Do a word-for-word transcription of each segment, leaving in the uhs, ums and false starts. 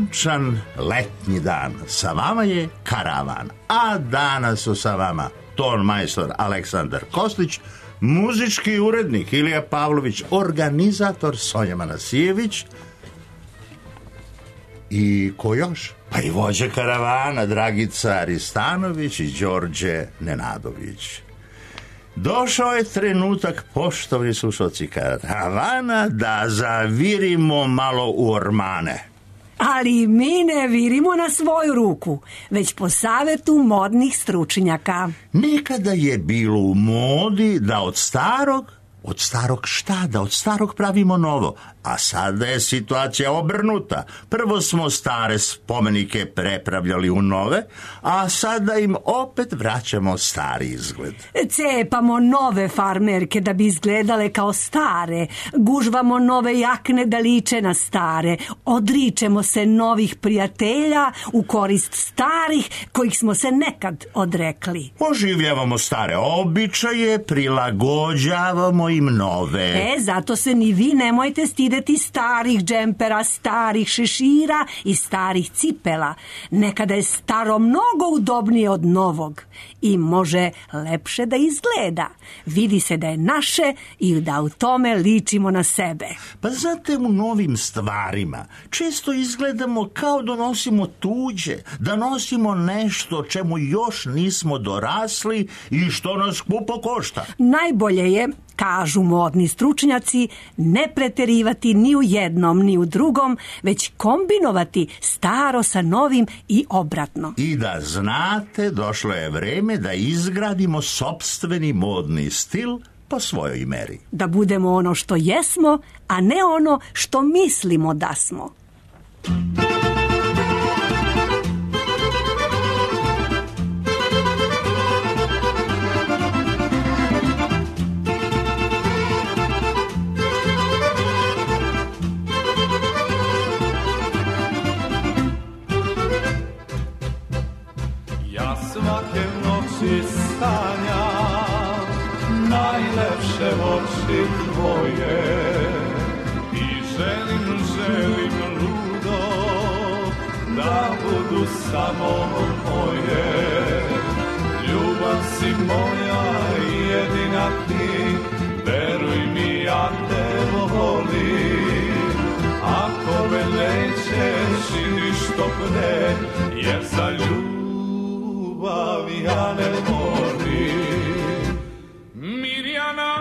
sunčan letnji dan. Sa vama je Karavan, a danas su sa vama ton majstor Aleksandar Kostić, muzički urednik Ilija Pavlović, organizator Sonja Manasijević i ko još? Pa i vođa Karavana Dragica Aristanović i Đorđe Nenadović. Došao je trenutak, poštovni slušalci Karavana, da zavirimo malo u ormane. Ali mi ne virimo na svoju ruku, već po savjetu modnih stručnjaka. Nekada je bilo u modi da od starog, od starog šta, da od starog pravimo novo, a sada je situacija obrnuta. Prvo smo stare spomenike prepravljali u nove, a sada im opet vraćamo stari izgled. Cepamo nove farmerke da bi izgledale kao stare, gužvamo nove jakne da liče na stare, odričemo se novih prijatelja u korist starih kojih smo se nekad odrekli. Oživljavamo stare običaje, prilagođavamo im nove. E, zato se ni vi nemojte stideti starih džempera, starih šešira i starih cipela. Nekada je staro mnogo udobnije od novog i može lepše da izgleda. Vidi se da je naše i da u tome ličimo na sebe. Pa zatim u novim stvarima često izgledamo kao da nosimo tuđe, da nosimo nešto čemu još nismo dorasli i što nas skupo košta. Najbolje je, kažu modni stručnjaci, ne preterivati ni u jednom ni u drugom, već kombinovati staro sa novim i obratno. I da znate, došlo je vreme da izgradimo sopstveni modni stil po svojoj meri. Da budemo ono što jesmo, a ne ono što mislimo da smo. Svake noći sanjam najlepše oči tvoje i želim, želim ludo da budu samo moje. Ljubav si moja jedina ti, veruj mi ja te volim. Ako me nećeš i ništo pre, jer za ljubav ja ne morim. Mirjana,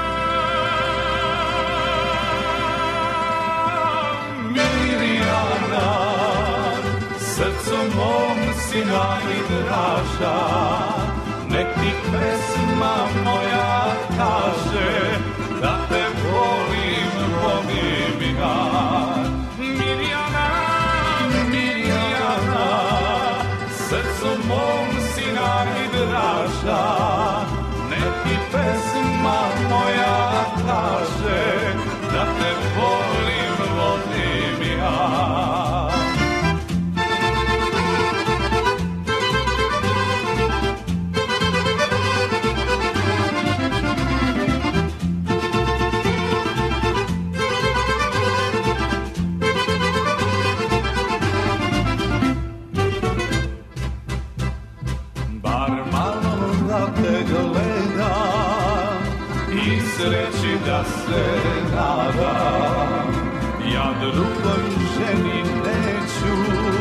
Mirjana, srcom mom si najdraža, nek ti pesma moja kaže da te volim, volim ja. Mirjana, Mirjana, srcom mom si najdraža, nek ti pesma moja kaže da te volim, volim ja. Sreći da se nadam, ja drugoj ženi neću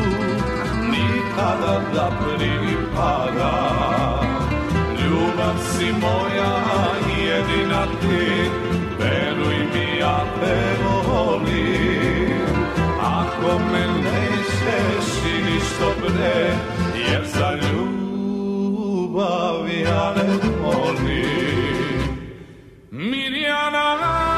nikada da pripadam. Ljubav si moja jedina ti, veruj mi ja te volim. Ako me nećeš i ništo pre, jer za ljubav ja ne molim. Mirjana,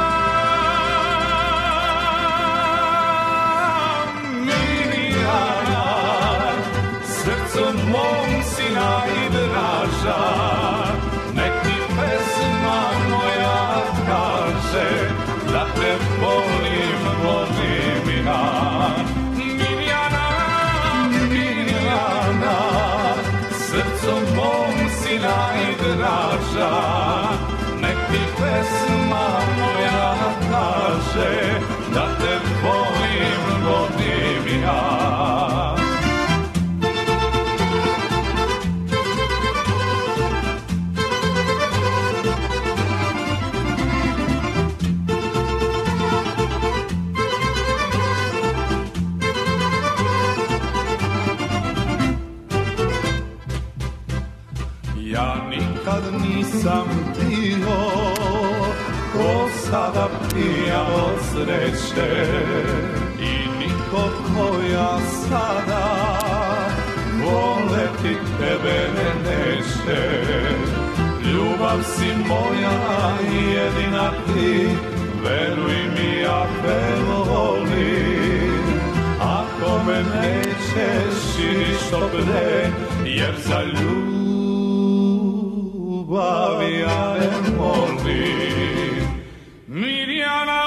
Mirjana, srcom mom si najdraža, nek ti pesma moja kaže da te volim, volim ja. Mirjana, Mirjana, srcom mom si najdraža, nek ti pesma moja kaže da te volim, volim ja. nisam bio, ko sada pijan od sreće, i niko ko ja sada voleti tebe neće. Ljubav si moja jedina ti, veruj mi ja te volim. Ako me nećeš i ništo pre, jer za ljubav ja ne molim. Mirjana,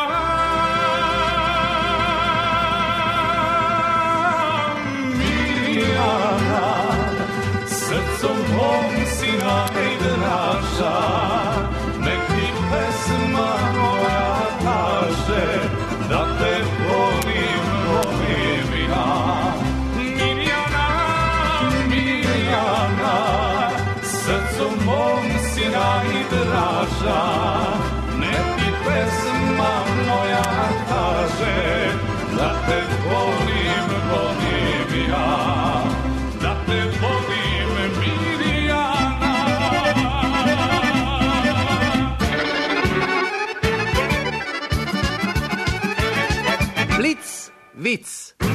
Mirjana, srcom mom si najdraža, nek ti pesma moja kaže da te volim, volim ja. Mirjana, Mirjana, srcom mom si najdraža, nek ti pesma moja kaže da te volim, volim ja. Da te volim, Mirjana. Blic, vic.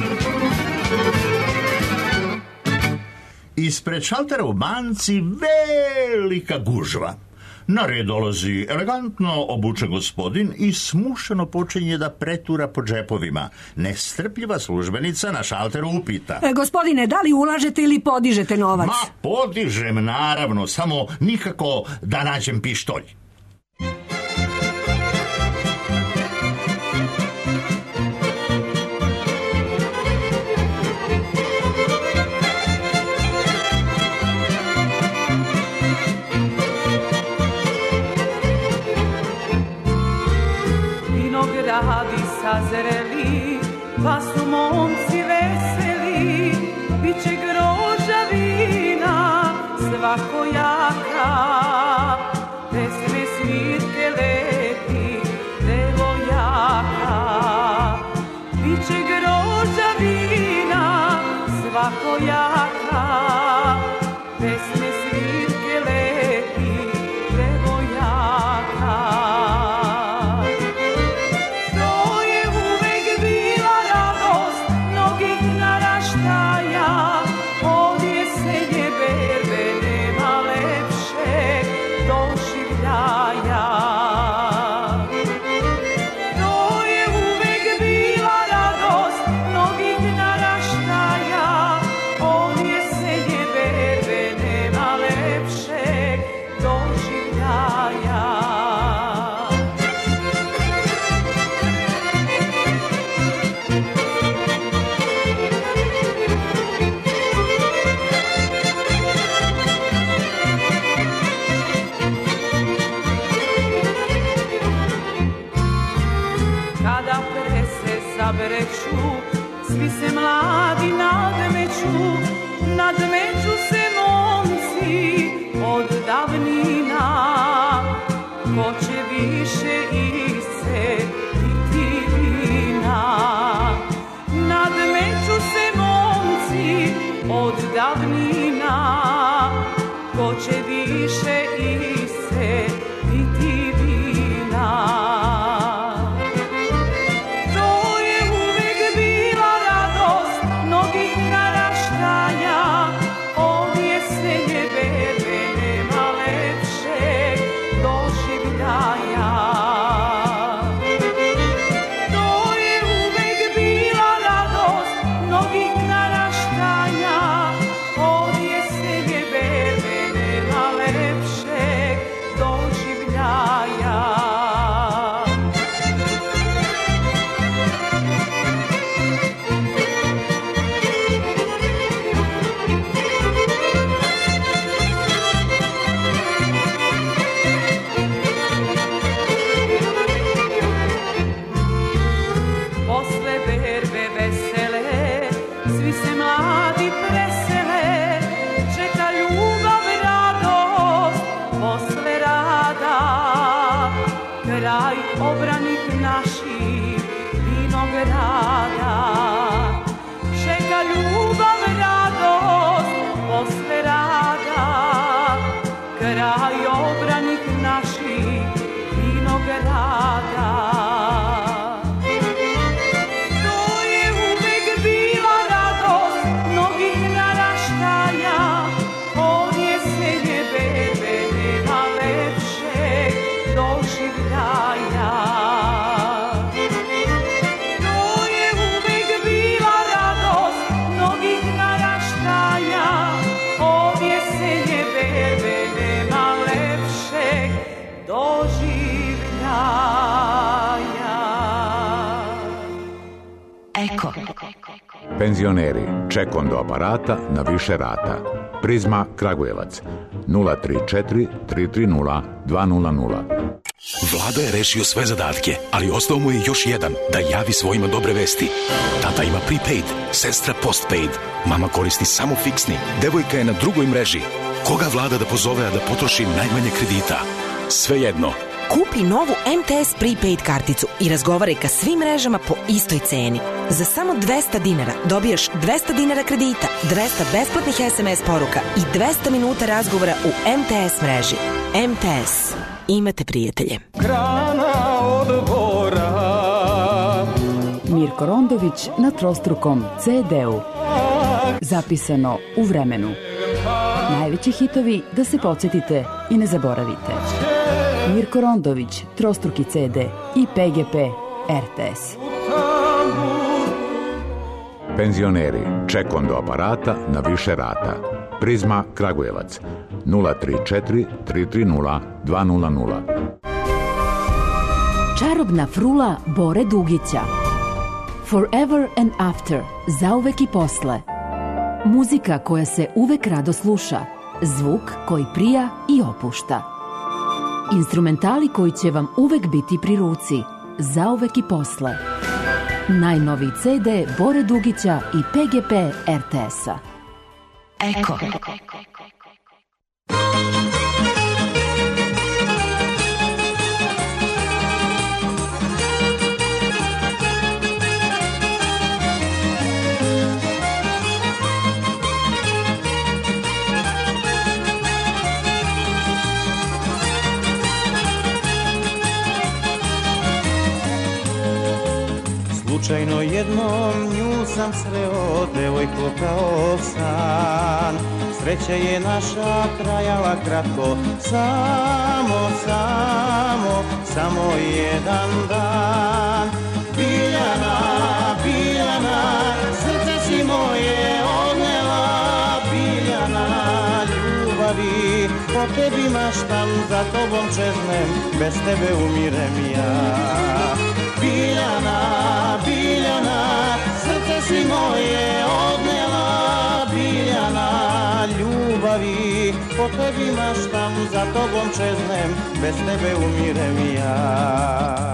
Ispred šaltera u banci velika gužva. Na red dolazi elegantno obučen gospodin i smušeno počinje da pretura po džepovima. Nestrpljiva službenica na šalteru upita: E, gospodine, da li ulažete ili podižete novac? Ma, podižem, naravno, samo nikako da nađem pištolj. Vinogradi sazreli, pa su momci veseli, bit će grožđa vina svakojaka, pesme svirke lepi devojaka. Bit će grožđa vina svakojaka, pesme svirke lepi devojaka. Svi se mladi nadmeću, nadmeću se momci od davnina. Ko će više iscediti vina? Nadmeću se momci od davnina. Ko će više iscediti vina? Kraj obranih naših vinograda, čeka ljubav, radost posle rada. Kraj obranih doživljaja. To je uvek bila radost mnogih naraštaja, od jesenje bebe nema lepšeg doživljaja. Eko. Penzioneri, ček do aparata na više rata. Prizma Kragujevac nula tri četiri tri tri nula dva nula nula. Vlada je rešio sve zadatke, ali ostao mu je još jedan, da javi svojima dobre vesti. Tata ima prepaid, sestra postpaid, mama koristi samo fiksni, devojka je na drugoj mreži. Koga Vlada da pozove, a da potroši najmanje kredita? Svejedno. Kupi novu M T S prepaid karticu i razgovaraj ka svim mrežama po istoj ceni. Za samo dvesta dinara dobijaš dvesta dinara kredita, dvesta besplatnih S M S poruka i dvesta minuta razgovora u M T S mreži. M T S. Imate prijatelje. Grana od bora. Mirko Rondović na trostrukom C D-u. Zapisano u vremenu. Najveći hitovi da se podsjetite i ne zaboravite. Mirko Rondović, trostruki C D i P G P R T S. Penzioneri, ček do aparata na više rata. Prizma Kragujevac nula tri četiri tri tri nula dva nula nula. Čarobna frula Bore Dugića. Forever and After, zauvek i posle. Muzika koja se uvek rado sluša, zvuk koji prija i opušta. Instrumentali koji će vam uvek biti pri ruci, zauvek i posle. Najnoviji C D Bore Dugića i P G P R T S-a. Eko. Slučajno jednom nju sam sreo, devojko kao san. Sreća je naša trajala kratko, samo, samo, samo jedan dan. Biljana, Biljana, srce si moje odnela. Biljana, ljubavi, po tebi maštam, za tobom čeznem, bez tebe umirem ja. Biljana, Biljana, srce si moje odnela. Biljana, ljubavi, po tebi maštam, za tobom čeznem, bez tebe umirem ja.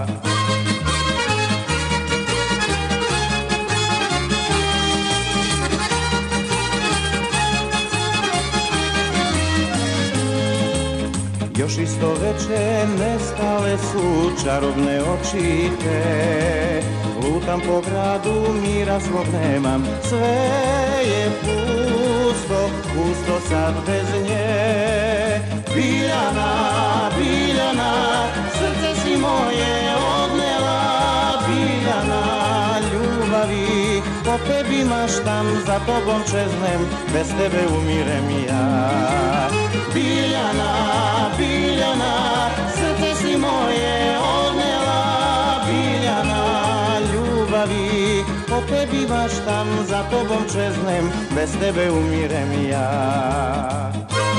Još isto veče nestale su čarobne oči te. Lutam po gradu, mira svog nemam, sve je pusto, pusto sad bez nje. Biljana, Biljana, srce si moje odnela. Biljana, ljubavi, po tebi maštam, za tobom čeznem, bez tebe umirem ja. Biljana, Biljana, srce si moje odnela. Biljana, ljubavi, po tebi maštam, za tobom čeznem, bez tebe umirem ja.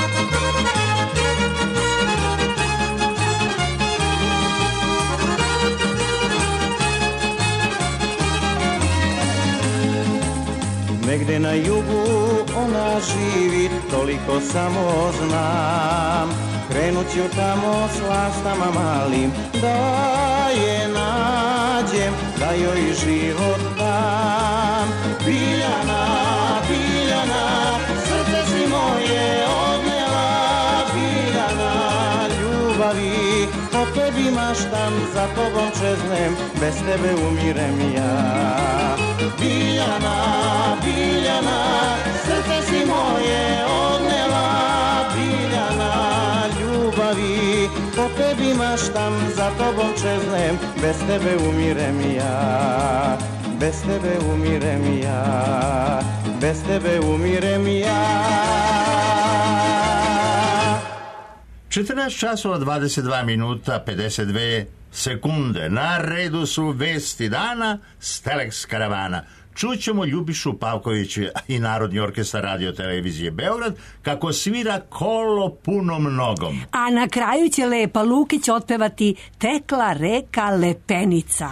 Negde na jugu ona živi, toliko samo znam. Krenut ću tamo s lastama malim, da je nađem, da joj život dam. Biljana, Biljana, srce si moje odnela. Biljana, ljubavi, po tebi maštam, za tobom čeznem, bez tebe umirem ja. Biljana, Biljana, srce si moje odnela. Biljana, ljubavi, po tebi maštam, za tobom čeznem, bez tebe umirem ja. Bez tebe umirem ja, bez tebe umirem ja. četrnaest časova dvadeset dva minuta pedeset dve sekunde. Na redu su vesti dana s Telex karavana. Čućemo Ljubišu Pavkovića i Narodni orkestar Radio Televizije Beograd kako svira Kolo punom nogom. A na kraju će Lepa Lukić otpevati Tekla reka Lepenica.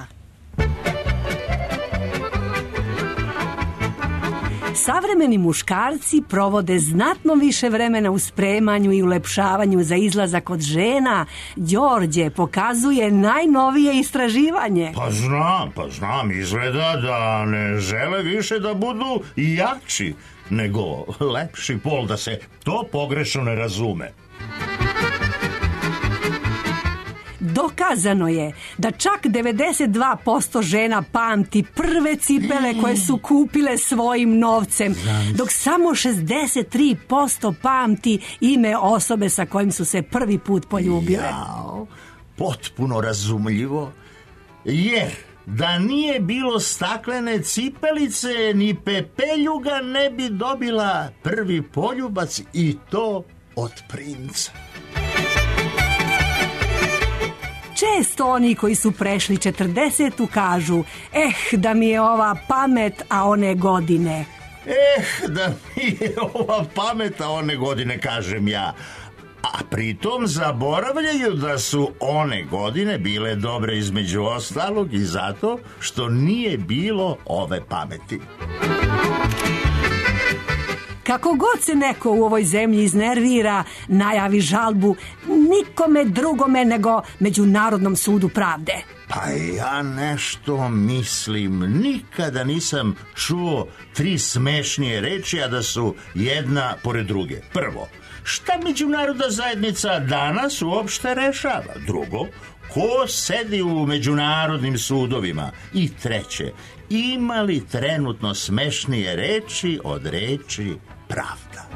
Savremeni muškarci provode znatno više vremena u spremanju i ulepšavanju za izlazak od žena. Đorđe pokazuje najnovije istraživanje. Pa znam, pa znam, izgleda da ne žele više da budu jači, nego lepši pol, da se to pogrešno ne razume. Dokazano je da čak devedeset dva posto žena pamti prve cipele koje su kupile svojim novcem, dok samo šezdeset tri posto pamti ime osobe sa kojim su se prvi put poljubile. Jao, potpuno razumljivo, jer da nije bilo staklene cipelice, ni Pepeljuga ne bi dobila prvi poljubac, i to od princa. Često oni koji su prešli četrdesetu kažu: eh, da mi je ova pamet, a one godine. Eh, da mi je ova pamet, a one godine, kažem ja. A pritom zaboravljaju da su one godine bile dobre između ostalog i zato što nije bilo ove pameti. Kako god se neko u ovoj zemlji iznervira, najavi žalbu nikome drugome nego Međunarodnom sudu pravde. Pa ja nešto mislim, nikada nisam čuo tri smešnije reči, a da su jedna pored druge. Prvo, šta međunarodna zajednica danas uopšte rešava? Drugo, ko sedi u međunarodnim sudovima? I treće, ima li trenutno smešnije reči od reči pravda?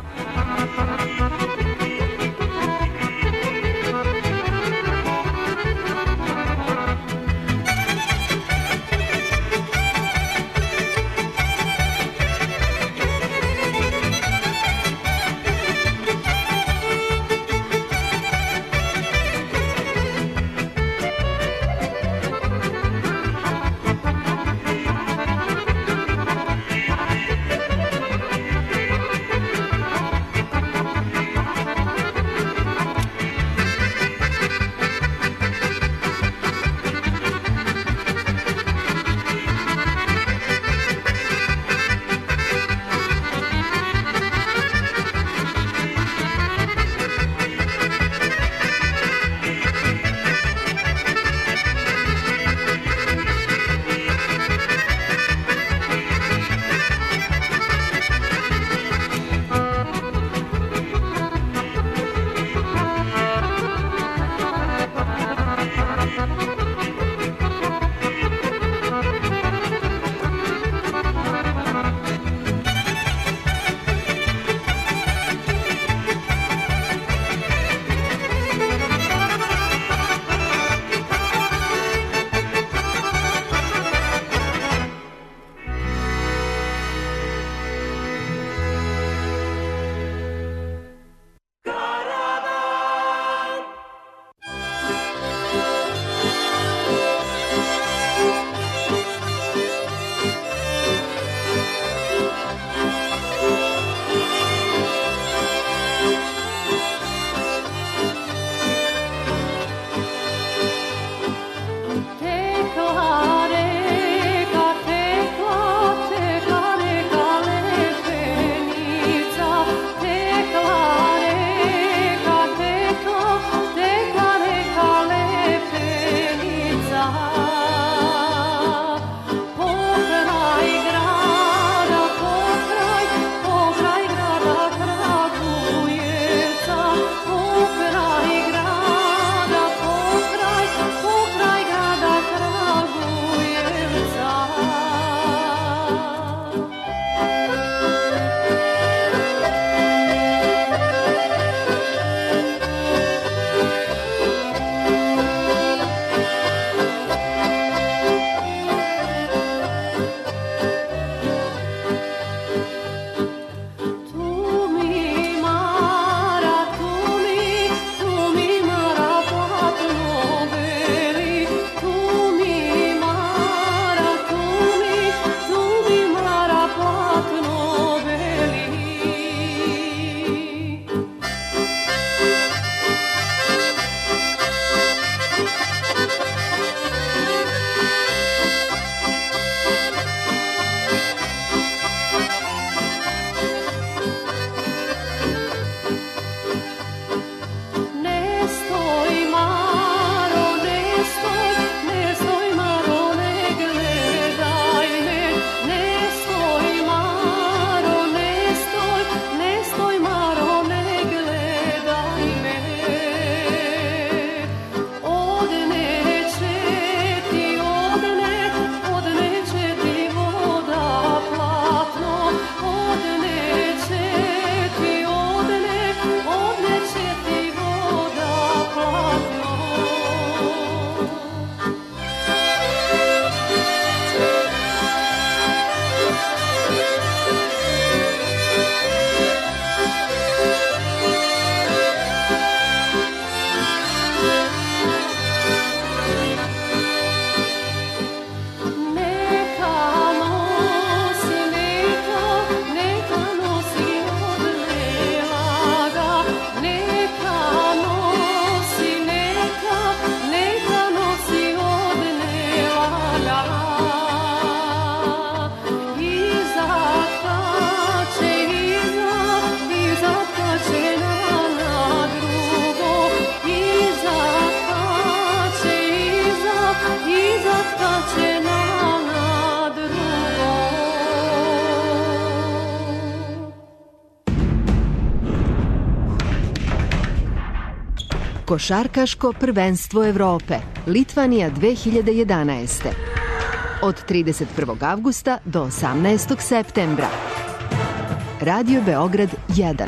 Košarkaško prvenstvo Evrope, Litvanija dve hiljade jedanaeste. Od trideset prvog avgusta do osamnaestog septembra. Radio Beograd jedan.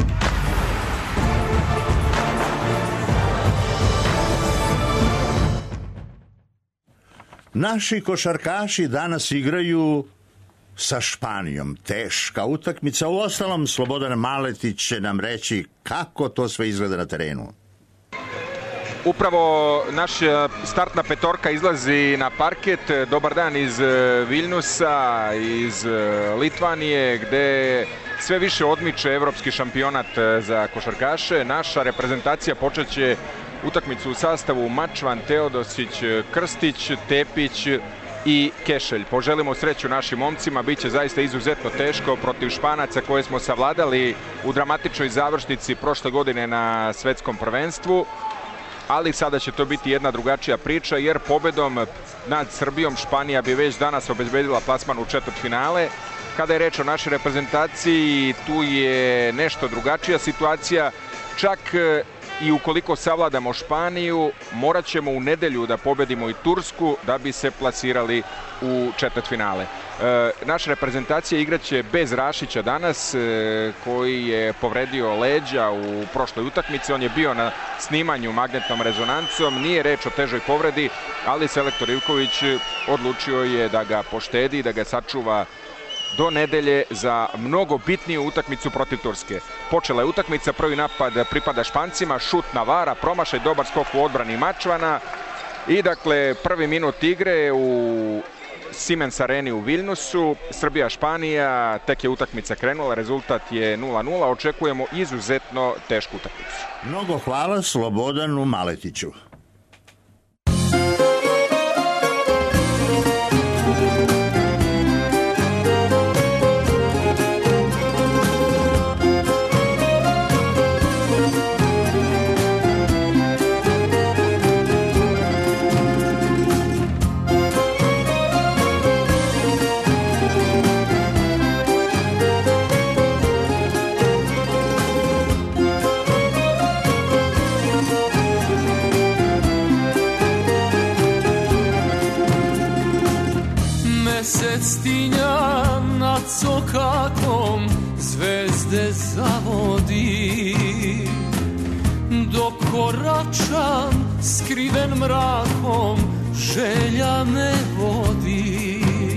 Naši košarkaši danas igraju sa Španijom. Teška utakmica. U ostalom, Slobodan Maletić će nam reći kako to sve izgleda na terenu. Upravo naša startna petorka izlazi na parket. Dobar dan iz Viljnusa, iz Litvanije, gde sve više odmiče evropski šampionat za košarkaše. Naša reprezentacija počeće utakmicu u sastavu Mačvan, Teodosić, Krstić, Tepić i Kešelj. Poželimo sreću našim momcima, bit će zaista izuzetno teško protiv Španaca koje smo savladali u dramatičnoj završnici prošle godine na svetskom prvenstvu, ali sada će to biti jedna drugačija priča, jer pobedom nad Srbijom Španija bi već danas obezbedila plasman u četvrtfinale. Kada je reč o našoj reprezentaciji, tu je nešto drugačija situacija, čak i ukoliko savladamo Španiju, morat ćemo u nedelju da pobedimo i Tursku da bi se plasirali u četvrtfinale. E, naša reprezentacija igraće bez Rašića danas, e, koji je povredio leđa u prošloj utakmici. On je bio na snimanju magnetnom rezonancom, nije reč o težoj povredi, ali selektor Ivković odlučio je da ga poštedi i da ga sačuva do nedelje za mnogo bitniju utakmicu protiv Turske. Počela je utakmica, prvi napad pripada Špancima, šut Navara, promašaj, dobar skok u odbrani Mačvana i dakle prvi minut igre u Siemens Areni u Viljnusu. Srbija-Španija, tek je utakmica krenula, rezultat je nula nula, očekujemo izuzetno tešku utakmicu. Mnogo hvala Slobodanu Maletiću. Stinja nad cokakom zvezde zavodi, dok koračam skriven mrakom želja me vodi.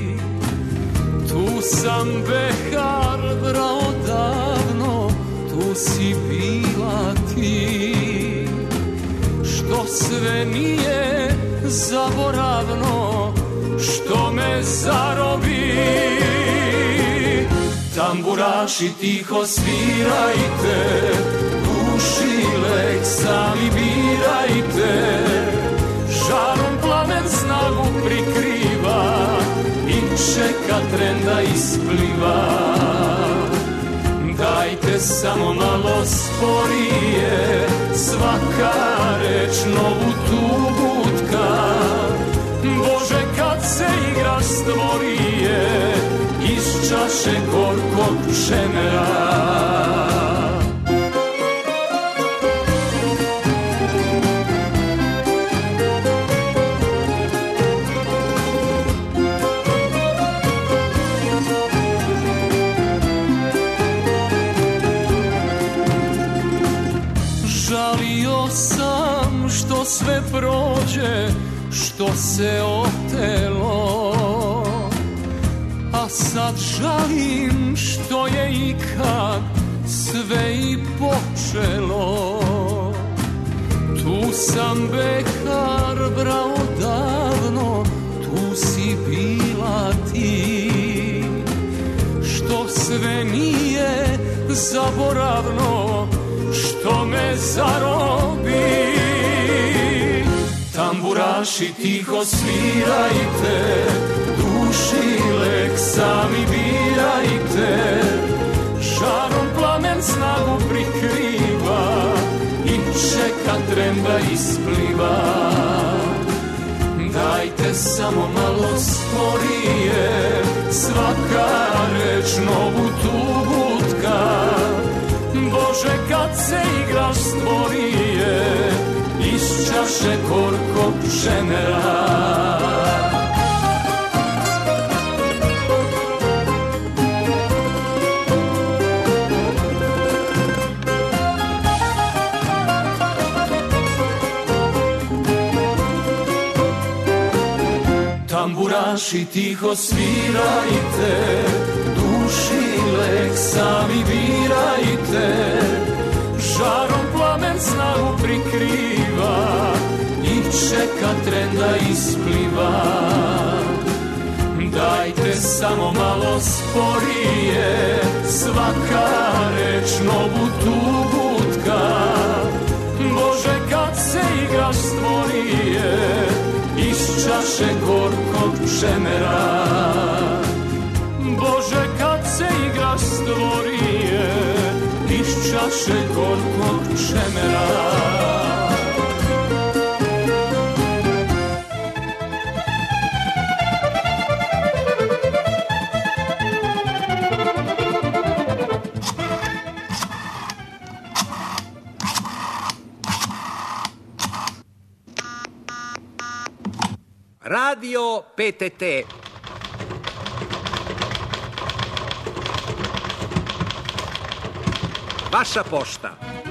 Tu sam behar brao davno, tu si bila ti, što sve nije zaboravno, što me zarobi. Tamburaši tiho svirajte, duši lek sami birajte, žarom plamen snagu prikriva i čeka tren da ispliva. Dajte samo malo sporije, svaka reč novu tugu tka. Bože, kad se igraš stvorije iz čaše gorkog šemera. Žalio sam što sve prođe, što se otelo, a sad žalim što je ikad sve i počelo. Tu sam behar brao davno, tu si bila ti, što sve nije zaboravno, što me zarobi. Tamburaši tiho svirajte, duši lek sami birajte, žarom plamen snagu prikriva i čeka tren da ispliva. Dajte samo malo sporije, svaka reč novu tugu tka. Bože, kad se igraš stvorije iz čaše gorkog šemera. Tamburaši tiho svirajte, duši lek sami birajte, žarom plamen snagu prikriva i čeka tren da ispliva. Dajte samo malo sporije, svaka reč novu tugutka. Bože, kad se igraš stvorije iz čaše gorkog šemera. Bože, kad se igraš stvorije iz čaše gorkog šemera. Radio P T T. Vaša pošta.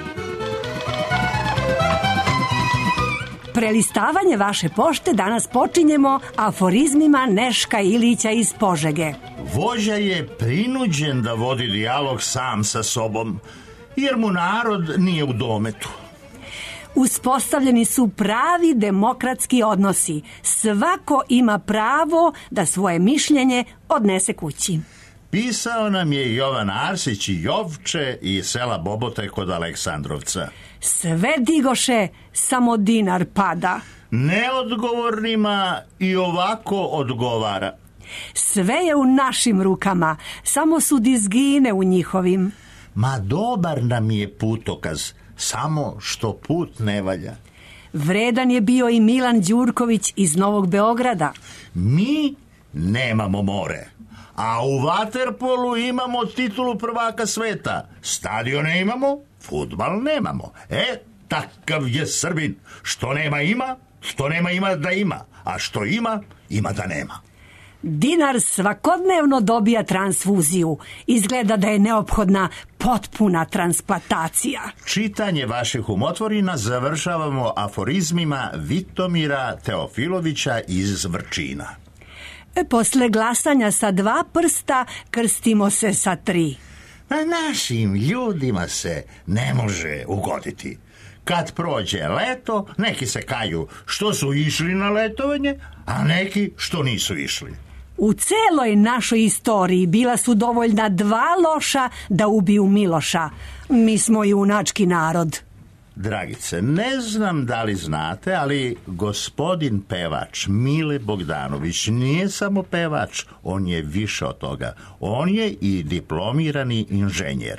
Prelistavanje vaše pošte danas počinjemo aforizmima Neška Ilića iz Požege. Vođa je prinuđen da vodi dijalog sam sa sobom, jer mu narod nije u dometu. Uspostavljeni su pravi demokratski odnosi. Svako ima pravo da svoje mišljenje odnese kući. Pisao nam je Jovan Arsić i Jovče iz sela Bobote kod Aleksandrovca. Sve digoše, samo dinar pada. Neodgovornima i ovako odgovara. Sve je u našim rukama, samo su dizgine u njihovim. Ma dobar nam je putokaz, samo što put ne valja. Vredan je bio i Milan Đurković iz Novog Beograda. Mi nemamo more, a u vaterpolu imamo titulu prvaka sveta. Stadione imamo, fudbal nemamo. E, takav je Srbin. Što nema ima, što nema ima da ima, a što ima, ima da nema. Dinar svakodnevno dobija transfuziju. Izgleda da je neophodna potpuna transplantacija. Čitanje vaših umotvorina završavamo aforizmima Vitomira Teofilovića iz Vrčina. E, posle glasanja sa dva prsta krstimo se sa tri. Na našim ljudima se ne može ugoditi. Kad prođe leto, neki se kaju što su išli na letovanje, a neki što nisu išli. U celoj našoj istoriji bila su dovoljna dva loša da ubiju Miloša. Mi smo junački narod. Dragice, ne znam da li znate, ali gospodin pevač Mile Bogdanović nije samo pevač, on je više od toga. On je i diplomirani inženjer.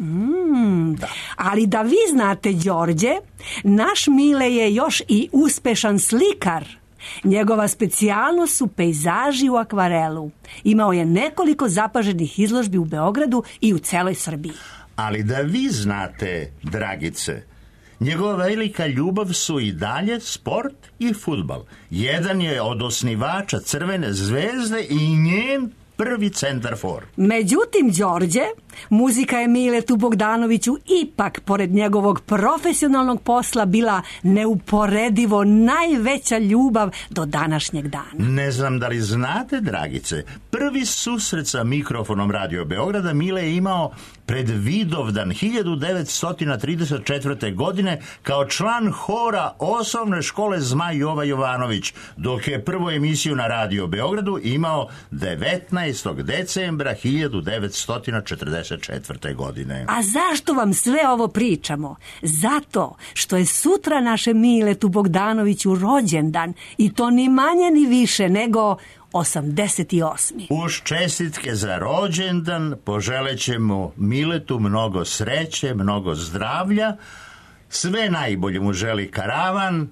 Mm, da. Ali da vi znate, Đorđe, naš Mile je još i uspešan slikar. Njegova specijalnost su pejzaži u akvarelu. Imao je nekoliko zapaženih izložbi u Beogradu i u celoj Srbiji. Ali da vi znate, Dragice, njegova velika ljubav su i dalje sport i fudbal. Jedan je od osnivača Crvene zvezde i njen prvi centarfor. Međutim, Đorđe, muzika je Miletu Bogdanoviću ipak, pored njegovog profesionalnog posla, bila neuporedivo najveća ljubav do današnjeg dana. Ne znam da li znate, Dragice, prvi susret sa mikrofonom Radio Beograda Mile je imao pred Vidovdan hiljadu devetsto trideset četvrte. godine kao član hora osnovne škole Zmaj Jova Jovanović, dok je prvu emisiju na Radio Beogradu imao devetnaestog decembra hiljadu devetsto četrdeset četvrte. godine. A zašto vam sve ovo pričamo? Zato što je sutra naše Miletu Bogdanoviću rođendan, i to ni manje ni više nego osamdeset osmi. Uz čestitke za rođendan poželećemo Miletu mnogo sreće, mnogo zdravlja. Sve najbolje mu želi karavan,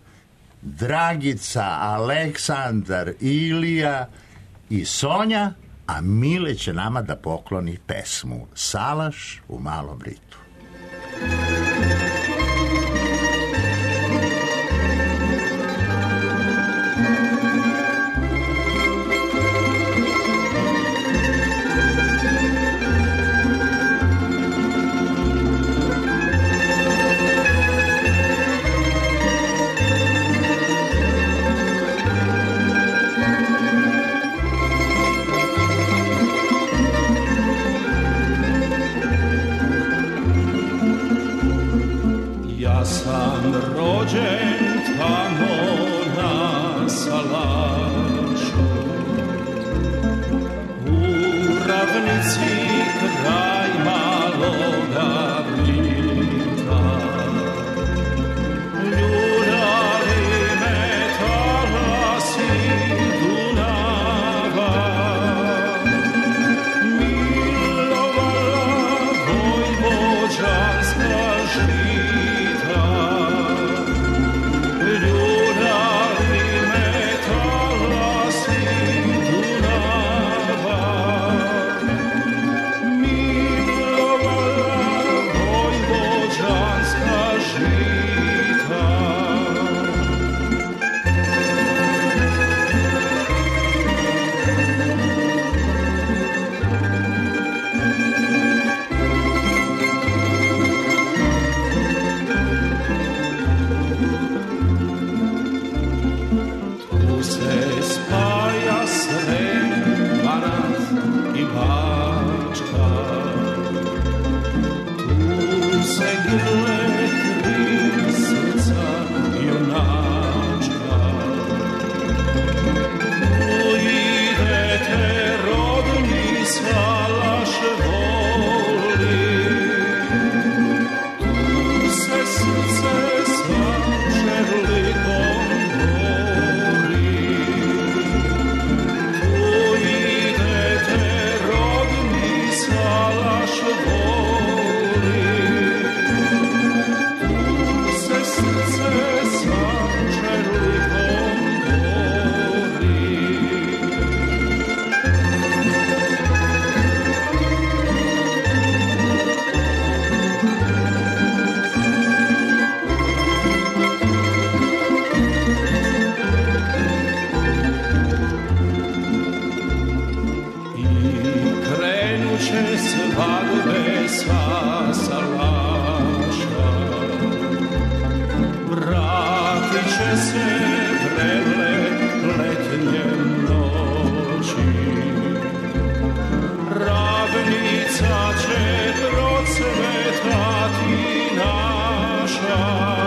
Dragica, Aleksandar, Ilija i Sonja, a Mile će nama da pokloni pesmu Salaš u Malom ritu. tu se spaja Srem, Banat i Bačka. Tu se grle tri srca junačka. Tu idete rodni Salaš voli. Tu se srce sva žerlikom bori. Tu idete rodni Salaš voli. Tu se srce sva žerlikom bori. Krenuće svadbe sva Salaša, vratit će se vrele letnje noći. Ravnica će procvetati naša.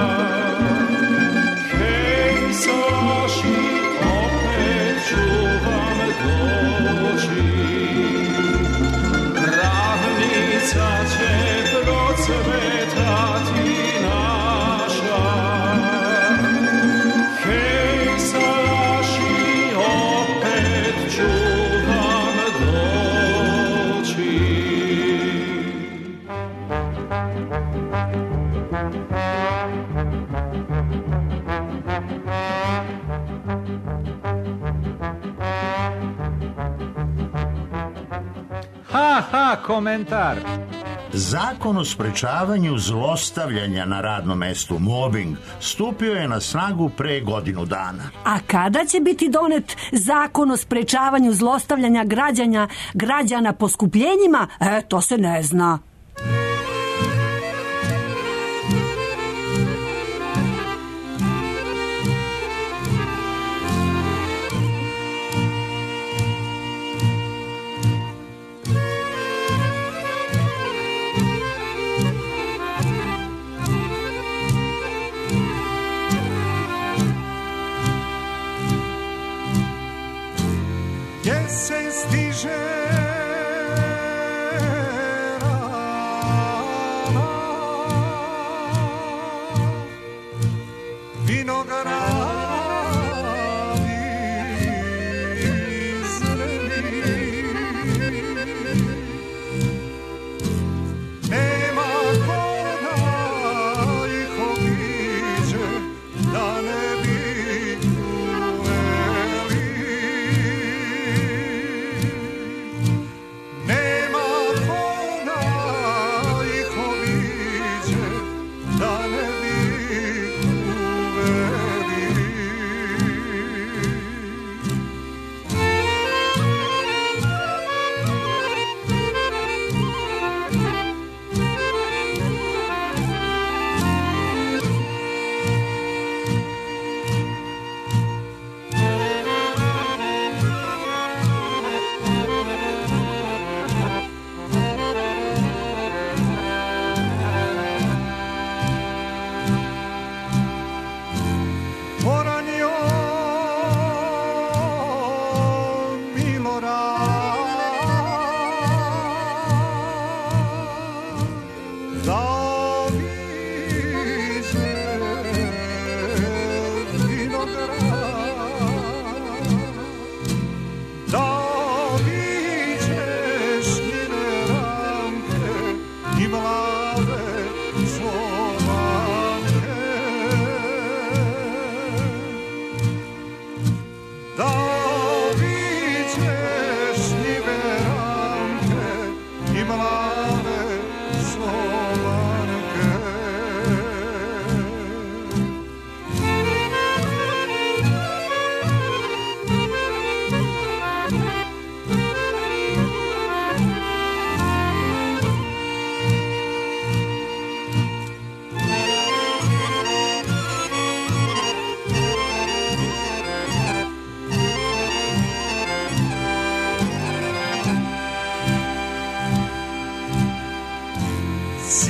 Hej, Salaši, opet ću vam doći. Ravnica će procvetati naša. Hej, Salaši, opet ću vam doći. Ha, ha, komentar. Zakon o sprečavanju zlostavljanja na radnom mestu, mobbing, stupio je na snagu pre godinu dana. A kada će biti donet zakon o sprečavanju zlostavljanja građana, građana poskupljenjima? E, to se ne zna. Jesen stiže rana, vinogradi zeleni. Nema ko da ih obiđe, da ne bi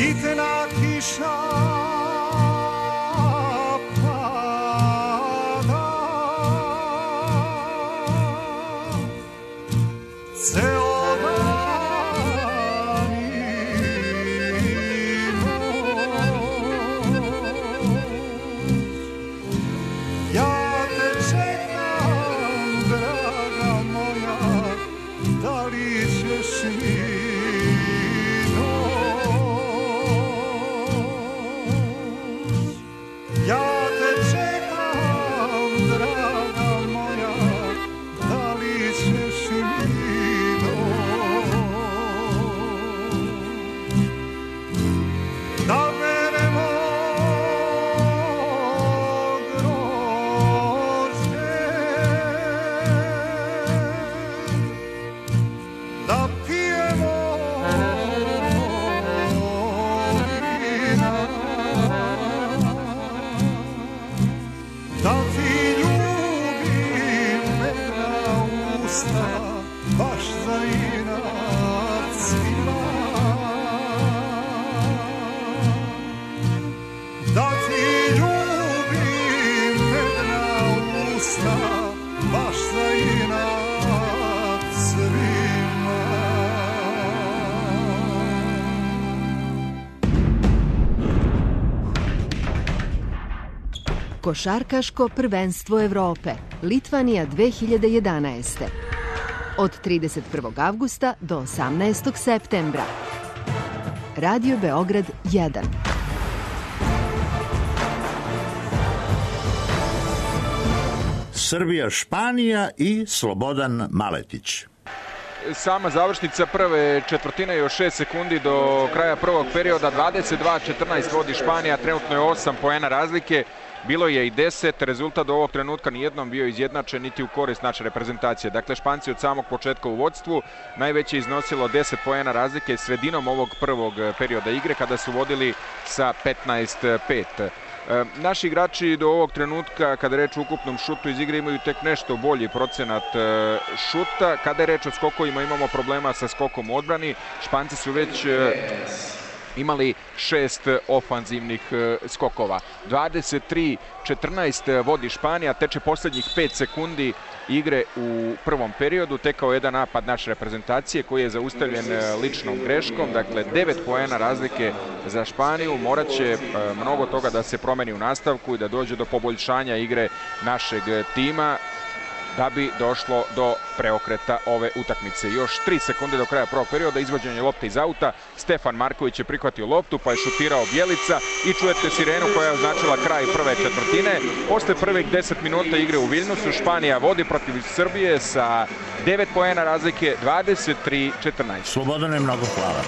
sitna kiša pada, ceo dan i noć. Ja te čekam, draga moja, da li ćeš mi ja te čekam, draga moja, da li ćeš mi doći? Da beremo grožđe, da pijemo vina, da ti ljubim medna usta, baš za inat svima. Da ti ljubim medna usta, baš za inat svima. Košarkaško prvenstvo Evrope, Litvanija dve hiljade jedanaeste. Od trideset prvog avgusta do osamnaestog septembra. Radio Beograd jedan. Srbija, Španija i Slobodan Maletić. Sama završnica prve četvrtine, još šest sekundi do kraja prvog perioda, dvadeset dva četrnaest vodi Španija, trenutno je osam poena razlike. Bilo je i deset, rezultat do ovog trenutka nijednom bio izjednačen niti u korist naše reprezentacije. Dakle, Španci od samog početka u vodstvu, najveće iznosilo deset poena razlike sredinom ovog prvog perioda igre kada su vodili sa petnaest pet. E, naši igrači do ovog trenutka, kada je reč o ukupnom šutu iz igre, imaju tek nešto bolji procenat e, šuta. Kada je reč o skokovima, imamo problema sa skokom u odbrani. Španci su već e, imali šest ofanzivnih skokova. dvadeset tri četrnaest vodi Španija, teče poslednjih pet sekundi igre u prvom periodu, tekao jedan napad naše reprezentacije koji je zaustavljen ličnom greškom, dakle devet poena razlike za Španiju. Morat će mnogo toga da se promeni u nastavku i da dođe do poboljšanja igre našeg tima da bi došlo do preokreta ove utakmice. Još tri sekunde do kraja prvog perioda, izvođenje lopte iz auta, Stefan Marković je prihvatio loptu pa je šutirao Bjelica i čujete sirenu koja je označila kraj prve četvrtine. Posle prvih deset minuta igre u Viljnusu Španija vodi protiv Srbije sa devet poena razlike, dvadeset tri četrnaest. Slobodane, mnogo hvala.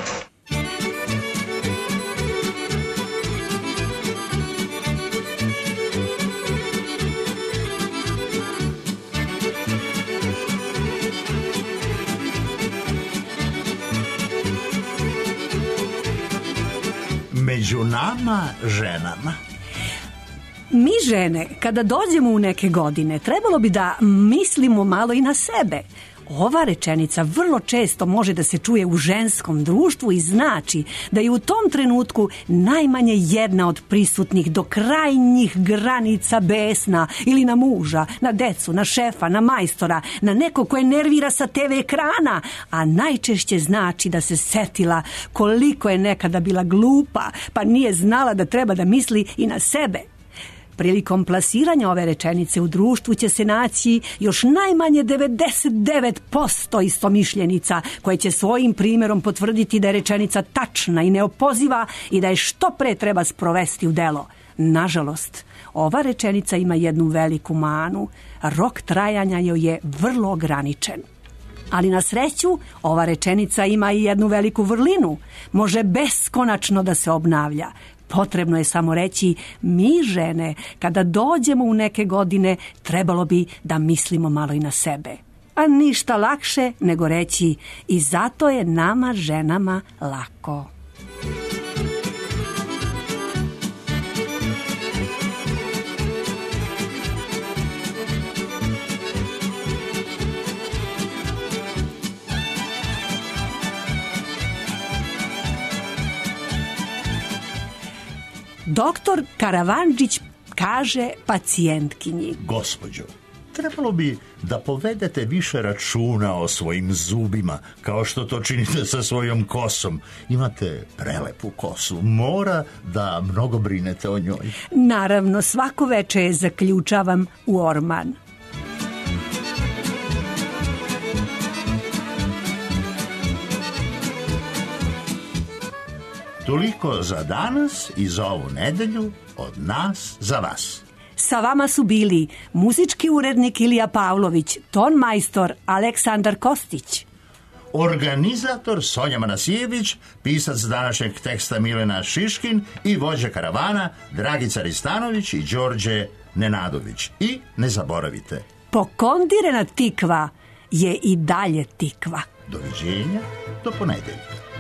Među nama, ženama. Mi žene, kada dođemo u neke godine, trebalo bi da mislimo malo i na sebe. Ova rečenica vrlo često može da se čuje u ženskom društvu i znači da je u tom trenutku najmanje jedna od prisutnih do krajnjih granica besna ili na muža, na decu, na šefa, na majstora, na neko koje nervira sa te ve ekrana, a najčešće znači da se setila koliko je nekada bila glupa, pa nije znala da treba da misli i na sebe. Prilikom plasiranja ove rečenice u društvu će se naći još najmanje devedeset devet posto istomišljenica koje će svojim primjerom potvrditi da je rečenica tačna i neopoziva i da je što pre treba sprovesti u delo. Nažalost, ova rečenica ima jednu veliku manu. Rok trajanja joj je vrlo ograničen. Ali na sreću, ova rečenica ima i jednu veliku vrlinu. Može beskonačno da se obnavlja. Potrebno je samo reći, mi žene, kada dođemo u neke godine, trebalo bi da mislimo malo i na sebe. A ništa lakše nego reći, i zato je nama ženama lako. Doktor Karavanđić kaže pacijentkinji: Gospođo, trebalo bi da povedete više računa o svojim zubima, kao što to činite sa svojom kosom. Imate prelepu kosu, mora da mnogo brinete o njoj. Naravno, svako veče je zaključavam u orman. Toliko za danas i za ovu nedelju od nas za vas. Sa vama su bili muzički urednik Ilija Pavlović, ton majstor Aleksandar Kostić, organizator Sonja Manasijević, pisac današnjeg teksta Milena Šiškin i vođa karavana Dragica Ristanović i Đorđe Nenadović. I ne zaboravite, pokondirena tikva je i dalje tikva. Doviđenja, do ponedeljka.